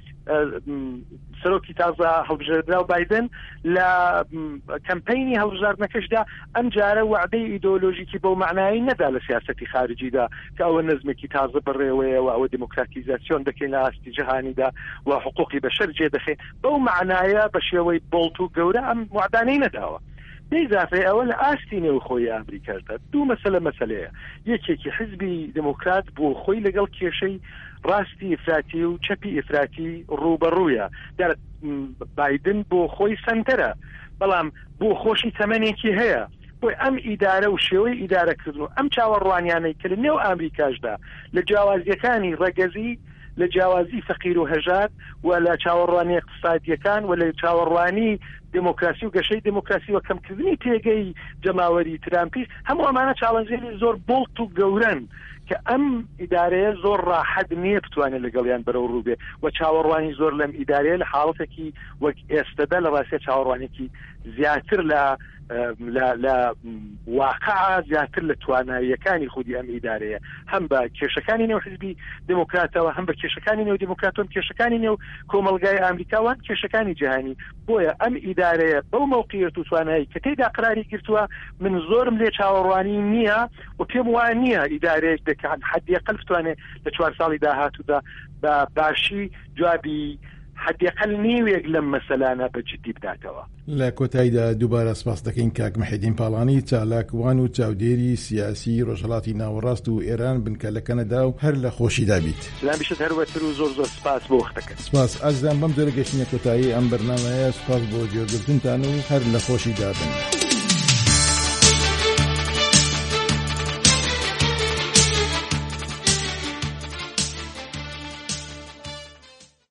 سەرۆکی تازە هەڵبژێردراو بایدن لە کەمپەینی هەڵبژاردنەکەشدا ئەم جارە وعدەی ئیدۆلۆژیکی بەو معنایی نەدا لە سیاسەتی خارجیدا کە ئەوە نەزمێکی تازە بڕێوەیە و ئەوە دموکراتیزاسیۆن دەکەین لە ئاستی جیهانیدا و حقوقی بەشەر جێدەخێن بەو معنایە بە شێوەی بۆڵت و گەورە ئەم وعدانەی نەداوە. بێزافێ ئەوە لە ئاستی نێوخۆی ئەمریکادا دوو مەسەلە مەسەلەیە یەکێکی حزبی دموکرات بۆ خۆی لەگەڵ کێشەی ڕاستی ئفراتی و چەپی ئفراتی ڕوبەڕوویە دەر بایدن بۆ خۆی سنتەرە بەڵام بۆ خۆشی تەمەنێکی هەیە بۆی ئەم ئیدارە و شێوەی ئیدارەکردن و ئەم چاوەڕوانیانەی کە لە نێو ئامریکاشدا لە جیاوازیەکانی ڕەگەزی لە جیاوازی فەقیر و هەژار و لە چاوەڕوانی اقتصادیەکان و لە چاوەڕوانی دموکراسی و گەشەی دموکراسی و کەمکردنی تێگەی جەماوەری ترامپی هەموو ئەمانە چاڵەنجێنی زۆر بڵت و گەورن کە ئەم ئیدارەیە زۆر ڕاحەت نییە بتوانێت لەگەڵیان بەرەو ڕووبێ و چاوەڕوانی زۆر لەم ئیدارەیە لە حاڵەتێکی وەک ئێستەدا لە ڕاستیە چاوەڕوانێکی زیاتر لە لە واقع زیاتر لە تواناییەکانی خودی ئەم ئیدارەیە هەم بە کێشەکانی نێو حزبی دموکراتەوە هەم بە کێشەکانی نێو دموکراتۆم کێشەکانی نێو کۆمەلگای ئامریکاوان کێشەکانی جیهانی بۆیە ئەم ئیدارەیە بەو موقعیت و توانایی کە تێیدا قراری گرتووە من زۆرم لێ چاوەڕوانی نییە و پێم وایە نییە ئیدارەیەک دەکات حەدیەقەل بتوانێت لە چوار ساڵی داهاتوودا بە باشی جوابی حدیقل نیوێک لەم مەسەلانە بە جدی بداتەوە. لە کۆتاییدا دووبارە سپاس دەکەین کاک مەحیدین پاڵانی چالاکوان و چاودێری سیاسی ڕۆژهەڵاتی ناوەڕاست و ئێران بنکە لە کەنەدا و هەر لە خۆشیدا بیت. سلام بشت هەروەتر و زۆر زۆر سپاس بۆ وەختەکەت. سپاس ئازیزان بەم جۆرە گەشتنە کۆتایی ئەم بەرنامەیە سپاس بۆ گوێگرتنتان و هەر لە خۆشیدا بن.